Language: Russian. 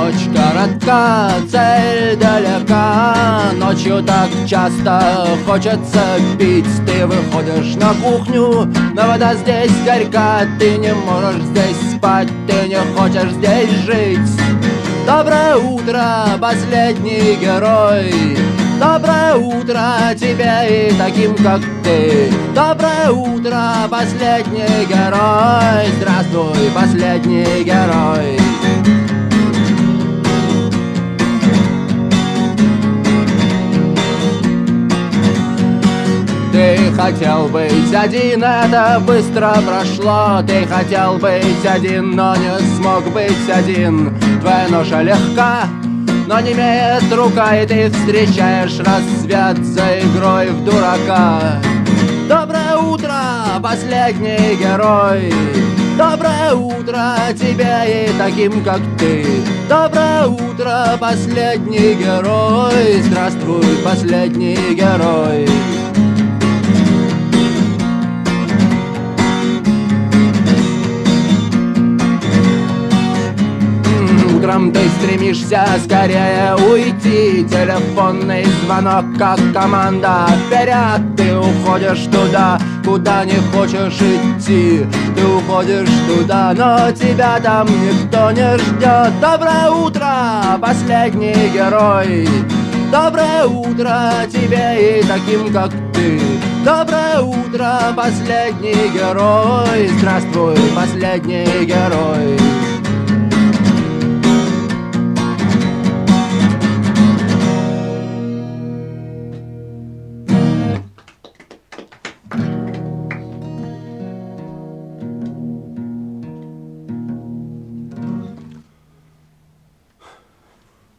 Ночь коротка, цель далека. Ночью так часто хочется пить. Ты выходишь на кухню, но вода здесь горька. Ты не можешь здесь спать, ты не хочешь здесь жить. Доброе утро, последний герой. Доброе утро тебе и таким, как ты. Доброе утро, последний герой. Здравствуй, последний герой. Ты хотел быть один, это быстро прошло. Ты хотел быть один, но не смог быть один. Твоя ноша легка, но не имеет рука, и ты встречаешь рассвет за игрой в дурака. Доброе утро, последний герой. Доброе утро тебе и таким, как ты. Доброе утро, последний герой. Здравствуй, последний герой. Утром ты стремишься скорее уйти. Телефонный звонок, как команда. Вперед ты уходишь туда, куда не хочешь идти. Ты уходишь туда, но тебя там никто не ждет. Доброе утро, последний герой. Доброе утро тебе и таким, как ты. Доброе утро, последний герой. Здравствуй, последний герой.